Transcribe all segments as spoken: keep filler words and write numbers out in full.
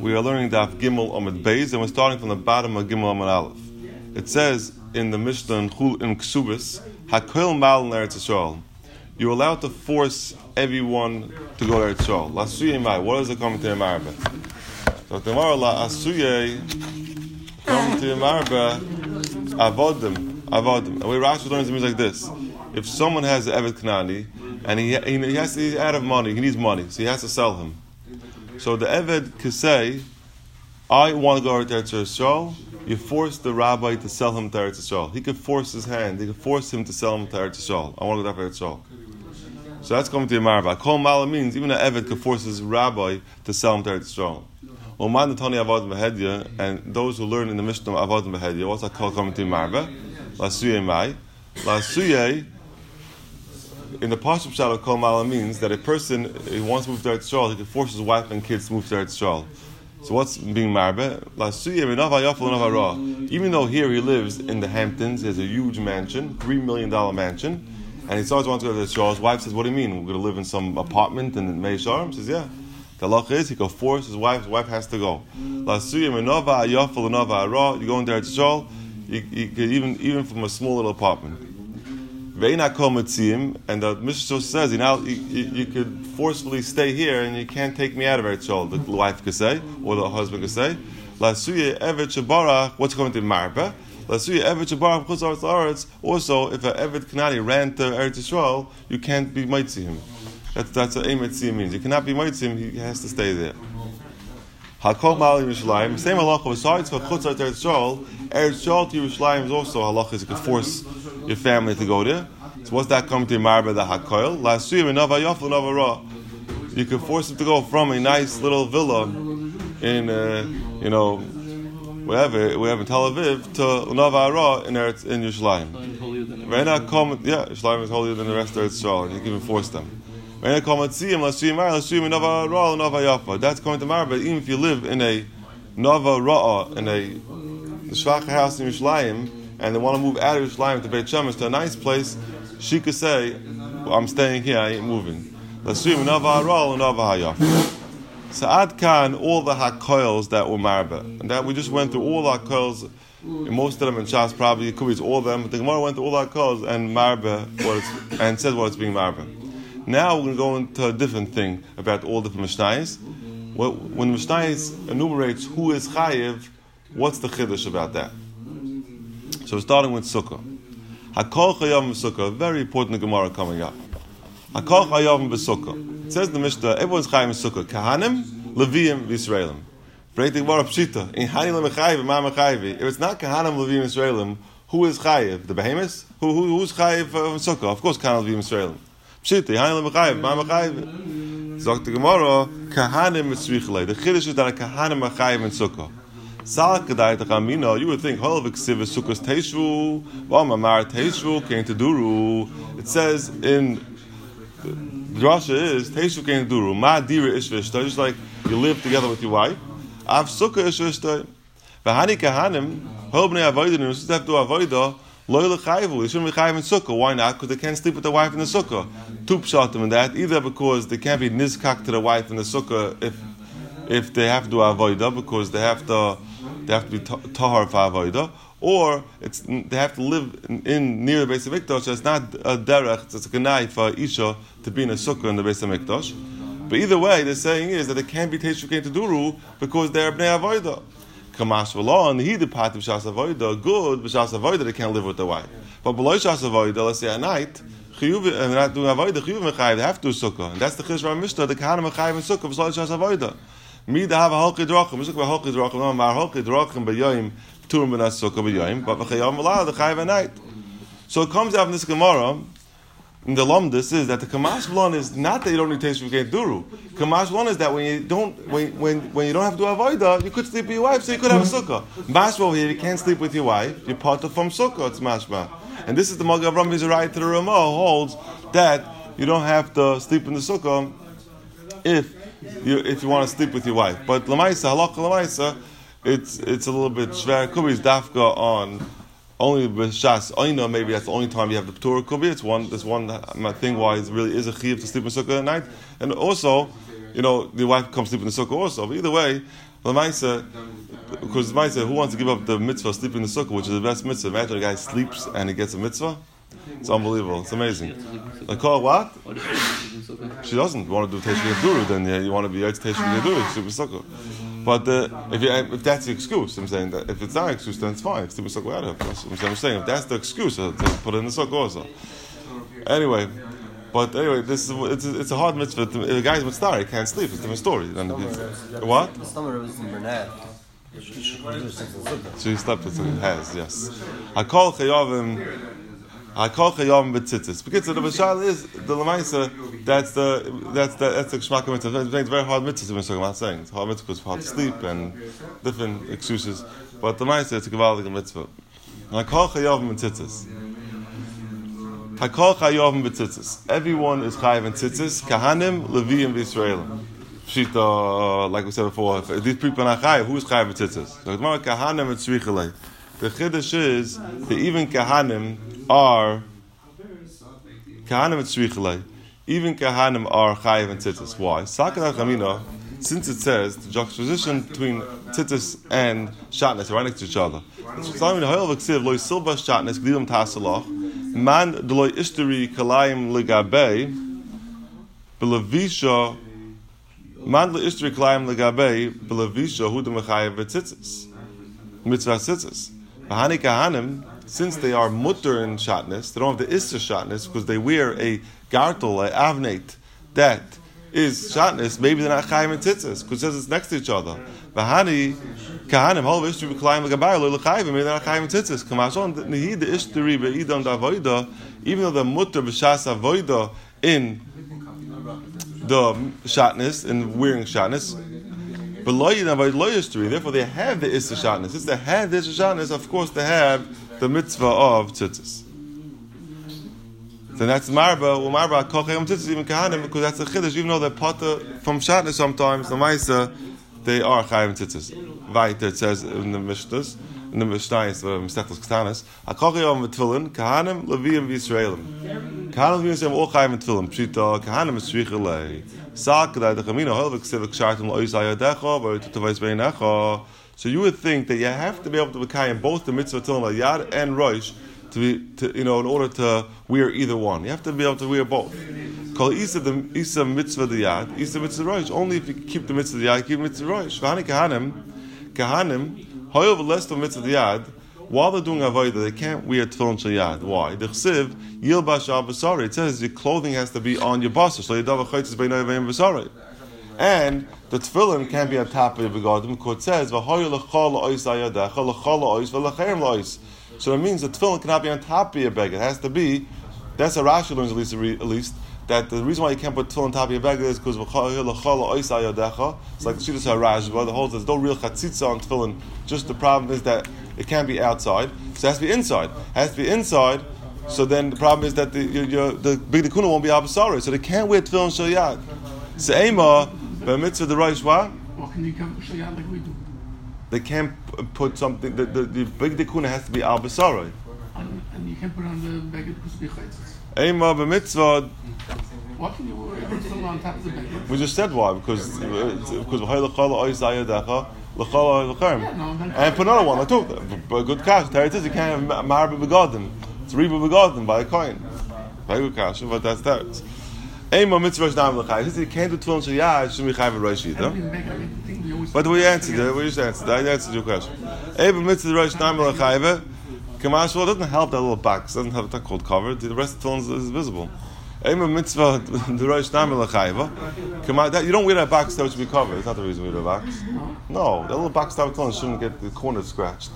We are learning Daf Gimel Amud Beis, and we're starting from the bottom of Gimel Amud Aleph. It says in the Mishnah in Ksubis, Hakol Mal in Eretz Yisrael. You're allowed to force everyone to go to Eretz Yisrael. La Suye Mai. What does it come to in Arabic? So tomorrow, La Asuye come to in Arabic. Avodim, avodim. And we Rashi learns it means like this: if someone has an Evet Knani and he he has to, he's out of money, he needs money, so he has to sell him. So the Eved could say, I want to go to Eretz Yisrael. You force the rabbi to sell him to Eretz Yisrael. He could force his hand. He could force him to sell him to Eretz Yisrael. I want to go to Eretz Yisrael. So that's coming to the Marba. Kol Mala means even an Eved could force his rabbi to sell him to Eretz Yisrael. Well, man Tani Avodim Behedya, and those who learn in the Mishnah Avodim Behedya, what's that called coming to the Marba? La Suye Mai. La Suye, in the Pashup Shal of Kol Mala means that a person, he wants to move to Eretz Yisrael, he can force his wife and kids to move to Eretz Yisrael. So what's being marbe? Even though here he lives in the Hamptons, he has a huge mansion, three million dollar mansion, and he starts wanting to go to Eretz Yisrael. His wife says, "What do you mean? We're going to live in some apartment in Mei Sharm?" He says, "Yeah." The halacha is he can force his wife. His wife has to go. You go into Eretz Yisrael, you, you could even even from a small little apartment. And the Mishnah says, you know, you, you, you could forcefully stay here and you can't take me out of Eretz Yisrael. The wife could say, or the husband could say, what's going to be marba? Also, if an Evet Kanani ran to Eretz Yisrael, you can't be mitzvah him. That's, that's what Eimetzia means. You cannot be mitzvah him, he has to stay there. Hakol Mali Yerushalayim, same halacha, besides for Chutzar to Eretz Yisrael, Eretz Yisrael to Yerushalayim is also halacha, you could force your family to go there. So what's that coming to Marba the Hakoil? You can force them to go from a nice little villa in, uh, you know, wherever, wherever in Tel Aviv to Nava Ara in Eretz in Yerushalayim. Yeah, Yerushalayim is holier than the rest of Eretz Yisrael, and you can even force them. That's coming to Marba. Even if you live in a Nava Ra'ah, in a Shvacha house in Yerushalayim, and they want to move out of Yerushalayim to Beit Shemesh to a nice place, she could say, well, I'm staying here, I ain't moving. So Ad Khan, all the Hakoils that were Marba, and that we just went through all the Hakoils, most of them in Shas probably, it could be all of them, but the Gemara went through all the Hakoils and Marba, what it's, and says what it's being Marba. Now we're going to go into a different thing about all different Mishnayos. When the Mishnayos enumerates who is Chayiv, what's the Chiddush about that? So we're starting with Sukkah. Hakol Chayav V'Sukkah, very important Gemara coming up. Hakol Chayav V'Sukkah. It says in the Mishnah, everyone's Chayav V'Sukkah. Kahanim, Leviim, V'Yisraelim. Break the Gemara Pshita. In Hani Lemechayiv, Ma Mechayiv. If it's not Kahanim, Leviim, V'Yisraelim, who is Chayiv? The Behemoths? Who, who, who's Chayiv V'Sukkah? Of course, Kahanim, Leviim, V'Yisraelim. Pshita. Hani Lemechayiv, Ma Mechayiv. Zok the Gemara, Kahanim Mitzrichle. The Chiddush is that a Kahanim Mechayiv in Sukkah. You would think it says in the Rasha is Teishu Kein Duru. Ma Dira Ishvishta, just like you live together with your wife. Av Sukkah Ishvishta. V'hani Kahanim, Hobnei Avodah, and you have to avodah, Lo L'chayvu. You shouldn't be chayv in Sukkah. Why not? Because they can't sleep with their wife in the Sukkah. Two pshatim in that, either because they can't be nizkak to the wife in the Sukkah if if they have to do avodah, because they have to they have to be tahar for avodah, or it's they have to live in, in near the Beis Hamikdash. It's not a derech; it's a ganai for isha to be in a sukkah in the Beis Hamikdash. But either way, they're saying is that they can't be teishu kein teduru because they're bnei avodah. Kamash v'lo, and he departed b'shas avodah. Good b'shas avodah they can't live with their wife. But below shas avodah, let's say at night, chiyuv and they're not doing avodah, chiyuv mechayiv, they have to do sukkah, and that's the chiddush of Mishnah. The kahanim mechayiv in sukkah b'shas shas avodah. Me to have a halki drachim. We talk about halki drachim. No, my halki drachim b'yoyim turim b'nas sukkah b'yoyim, but b'chayam v'la the chayiv at night. So it comes out from this Gemara in the Lumdus is that the Kamash V'lon is not that you don't need taste of duru. Kamash V'lon is that when you don't when when when you don't have to do avodah, you could sleep with your wife, so you could have a sukkah. Mashma here, you can't sleep with your wife. You're part of from sukkah. It's mashma, and this is the Maggid Avraham Vizarayit to the Ramah holds that you don't have to sleep in the sukkah if. You, if you want to sleep with your wife, but lamaisa halakha lamaisa, it's it's a little bit shver. Could be dafka on only b'shas oina. Maybe that's the only time you have the p'tur. Could be it's one. There's one thing why it really is a chiyuv to sleep in sukkah at night, and also you know, the wife comes sleep in the sukkah also. But either way, the Maisa, because the Maisa, who wants to give up the mitzvah of sleeping in the sukkah, which is the best mitzvah? Imagine a guy sleeps and he gets a mitzvah. It's unbelievable. It's amazing. Like, call what? She doesn't want to do Teshuvah Geduru, then yeah, you want to be Yotz Teshuvah Geduru, sleep in the sukkah. But uh, if, you, if that's the excuse, I'm saying that if it's not an excuse, then it's fine. Sleep in the sukkah out of it. I'm saying if that's the excuse, uh, put it in the sukkah also. Anyway. But anyway, this is it's a, it's a hard mitzvah. If a guy's mitzvah, he can't sleep. It's a different story. Then what? The stomach was in Bernard. So he slept with it. Has yes. I call chayavim. I call chayavim b'tzitzis. Because the b'shal is the lemaisa. That's the that's the that's the geshmak mitzvah. It's very hard mitzvah. I'm not saying it's hard mitzvah because it's hard to sleep and different excuses. But the lemaisa it's a gewaldige mitzvah. I call chayavim b'tzitzis. Everyone is chayav in tzitzis. Kahanim, Leviim, V'Yisraelim. Pshita, like we said before, if these people are not chayav, who is chayav in tzitzis? So it's more kahanim and tzrichalei. The chiddush is that even kahanim are kahanim and tzrichalei. Even kahanim are chayav in tzitzis. Why? Sakat Chamina, since it says the juxtaposition between tzitzis and shatnez are right next to each other. It's telling me the whole of the lo ysilba shatnez gdilam tasalach. Man deloy isteri kalayim legabei belavisha man deloy isteri kalayim legabei belavisha hu demechayev v'tzitzis mitzvah tzitzis. V'hani kahanim, since they are mutter in shatnez, they don't have the ister shatnez because they wear a gartel, a avnate that is shatnez. Maybe they're not chayev in tzitzis because it says it's next to each other. V'hani kahanim hol v'ishteri b'kalayim legabei lo l'chayim, maybe they're not chayev in tzitzis. Kamashon nehi the ishteri be'idam d'avoida, even though the mutter b'shas avoida in the shatnez, in wearing shatnez, but lo yidam v'id lo ishteri, therefore they have the isser shatnez. Since they have the isser shatnez, of course they have the mitzvah of tzitzis. So that's marba, or marba kol chayim tzitzis, even kahanim, because that's a chiddush, even though they're potter from shatnez sometimes, the ma'isa, they are chayim tzitzis. Weiter, it says in the Mishnahs, in the Mishnahs, the Mishnahs Ktanas, Hakol chayim v'tfilin, kahanim, leviim v'Yisraelim. Kahanim v'Yisraelim all chayim v'tfilin. Pshita, kahanim v'tzrichalei. Sak, that the chamina hol v'ksiv v'kshartim lo'is ayadecha, v'yututavais beinecha. So you would think that you have to be able to v'kayim both the mitzvah tefillin yad and rosh, to be, to, you know, in order to wear either one. You have to be able to wear both. Kol isa the isa mitzvah the yad, isa mitzvah rosh. Only if you keep the mitzvah the yad, keep the mitzvah rosh. V'hani kahanim, kahanim, however less the mitzvah the yad, while they're doing avodah, they can't wear tefillin shel yad. Why? The chsiv yilbash al basari. It says your clothing has to be on your basar. So yadav chaytzis beinay v'yim basari. And the tefillin can't be on top of your begadim because it says v'hoy lechol la'ois ayadecha lechol la'ois v'lecherem la'ois. So it means the tefillin cannot be on top of your beged. It has to be. That's a Rashi learns at least. At least that the reason why you can't put tefillin on top of your beged is because it's like the Shittas HaRashba. The whole there's no real chatzitza on tefillin. Just the problem is that it can't be outside, so it has to be inside. It has to be inside. So then the problem is that the your, your, the big dekuna won't be abasari, so they can't wear tefillin shel yad. So ema b'mitzvah the rosh what? Or can you come shel yad like we do? They can't put something. The, the, the big dekuna has to be al basari. And, and you can't put on the beged because of the chaytzis. Ema b'mitzvah. What can you wear tefillin on top of the beged? We just said why because because v'hay l'chol ois ayadecha l'chol l'cherem and put another one like two. But good cash. There it is. You can't have marba begadim. It's riba begadim by a coin. Very good cash, but that's that. Ema mitzvah shnam l'chayv. Since you can't do tefillin shel yad, it shouldn't be chayv rosh either. But we answered it. We just answered. I answered your question. Ema mitzvah rosh shnam l'chayv. Kamash well doesn't help that little box. Doesn't have that called covered. The rest of the tefillin is visible. Ema mitzvah the rosh shnam l'chayv. Kamash you don't wear that box that should be covered. It's not the reason we wear the box. No, that little box that tefillin shouldn't get the corners scratched.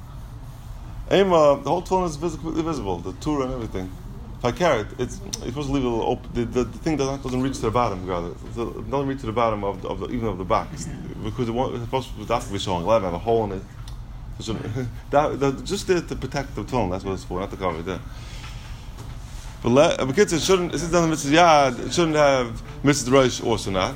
Ema the whole tefillin is visibly visible. The Torah and everything. If I carry it, it's you're supposed to leave it a little open. The, the, the thing doesn't, doesn't reach to the bottom, rather. It doesn't reach to the bottom of, the, of the, even of the box. Because it won't, it's supposed to, that's to be showing. It'll have a hole in it. So, that, that, just there to protect the tone, that's what it's for, not to cover it there. But let, but kids, it shouldn't, since it doesn't mitzvah yad, it shouldn't have mitzvah rosh also not.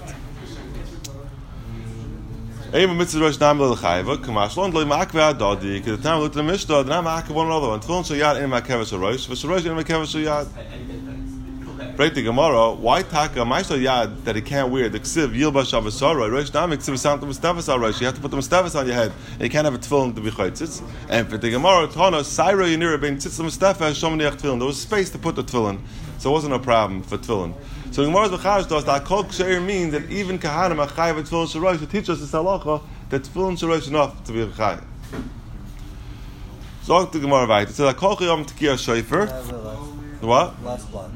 Ema mitzvah rosh nam l'chayva, kamash lo ndloi ma'akve adodi, because the time we looked at the Mishnah, the nam ma'akve one another, and tefillin shel yad in ma'akve shel rosh, v'shel rosh in ma'akve shel yad. Break the Gemara. Why taka ma'isha yad that he can't wear the ksiv yilbash avasara? Rosh nami ksiv samtim mustafas rosh. You have to put the mustafas on your head. You can't have a tefillin to be chaytzitz. And for the Gemara, Tana Saira Yanira ben tzitz mustafa shomniach tefillin. There was space to put the tefillin, so it wasn't a problem for tefillin. So the Gemara's b'charish to us that kol ksheir means that even kahanim are chayav and tefillin shorosh to teach us this halacha that tefillin shorosh is enough to be chayav. So the Gemara right. It says that kol chayam t'kiyah shayfer. What? Last block.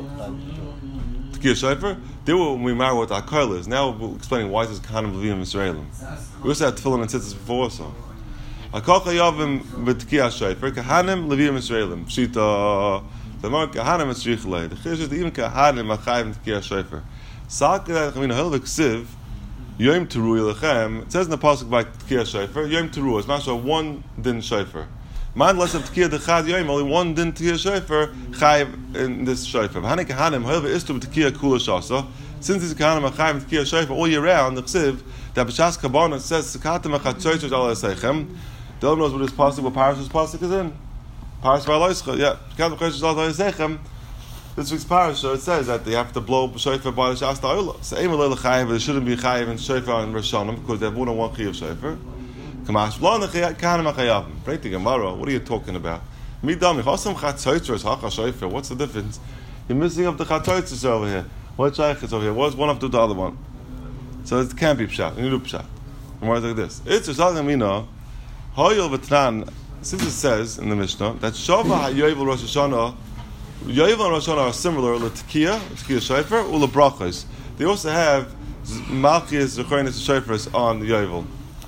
T'kiyah shayfer. They were when we marry what our koil is. Now we're explaining why it says kahanim levim Israelim. We also had tefillin and tzitzis before also. Akol chayavim v'tkiyah shayfer kahanim levim Israelim. Pshita. The more kahanim is shichlei. The chish is that even kahanim are chayv t'kiyah shayfer. Sak that I mean a hell of a ksiv. Yom teru ylechem. It says in the pasuk by t'kiyah shayfer. Yom teru. It's not one din shayfer. Man less of t'kiyah dechad yom. Only one din t'kiyah shayfer chayv in this shayfer. V'hani kahanim however is to t'kiyah kula shasa. Since these kahanim are chayv t'kiyah shayfer all year round, the ksiv that b'shas kabbalah says sekatem achatzoytos al esechem. The other knows what this pasuk, what parashas pasuk is in. Paras v'aloischa, yeah. Sekatem achatzoytos al esechem. This week's parasha it says that they have to blow shayfer by the shas ta'olah. So aim alei l'chayiv, but it shouldn't be chayiv in shayfer and Rosh Hashanah because they have more than one chayiv shayfer. Kamash b'lo kahanim achayavim. Break the Gemara. What are you talking about? Midam chosam chatzoytos hacha shayfer. What's the difference? You're missing up the chatzoytos over here. What shaykh is over here? What's one up to the other one? So it can't be pshat. You need to pshat. Gemara like this. It's a shagamina. Hoyel v'tnan. Since it says in the Mishnah that Shava HaYovel Rosh Hashanah, Yovel and Rosh Hashanah are similar to T'kiyah, T'kiyah Shayfer, or L'brachos. They also have Malchias, Zechonis, Shayfers on the Yovel.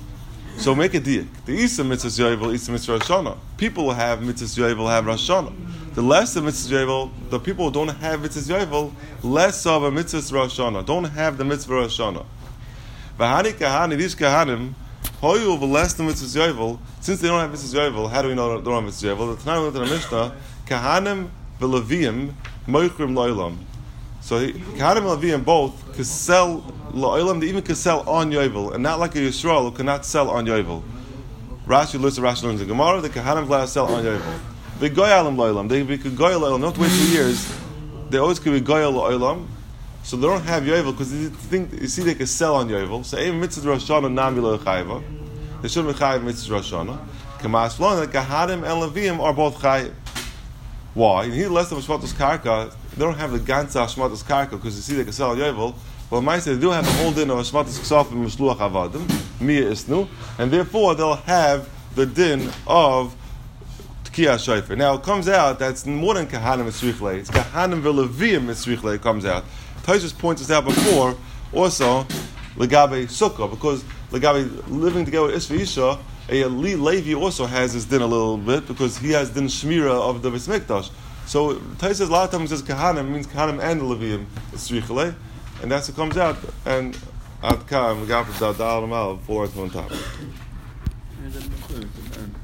So make a diak. The Isa mitzvahs Yovel, Isa mitzvah Rosh Hashanah. People who have mitzvahs Yovel have Rosh Hashanah. The less of mitzvahs Yovel, the people who don't have mitzvahs Yovel, less of a mitzvahs Rosh Hashanah. Don't have the mitzvah Rosh Hashanah. V'hani kahani, these kahanim, hoyu v'less the mitzvahs Yovel, since they don't have mitzvahs Yovel, how do we know they don't have mitzvahs Yovel? The time we looked at the Mishnah, kahanim v'leviim moichrim lo'olam. So kahanim and leviim both could sell lo'olam, they even could sell on Yovel, and not like a Yisrael who cannot sell on Yovel. Rashi learns, Rashi learns in Gemara, the kahanim allowed to sell on Yovel. They goyalim lo'olam, they could goyal lo'olam, not wait two years, they always could be goyal lo'olam, so they don't have Yovel, because they think, you see they can sell on Yovel, so even mitzvah Rosh Hashanah nam v'lo chayva, they shouldn't be chayiv mitzvah Rosh Hashanah. Kamas v'lon, the kahanim and leviim are both chayiv. Why? And he less of a shmatos karka. They don't have the ganza shmatos karka because you see they can sell Yovel. But my say they do have a whole din of a shmatos ksaf and mishluach avadim miya isnu, and therefore they'll have the din of t'kiyah shayfer. Now it comes out that's more than kahanim mitzrichlei. It's kahanim v'leviim mitzrichlei. It comes out. Tosfos points this out before also legabe sukkah because legabe living together with isha isha. A Levi also has his din a little bit because he has din shmira of the Beis Mikdash. So Tosfos says a lot of times says kahanim means kahanim and leviim it's tzrichalei, and that's what comes out. And ad kam we got the dal mal four on top.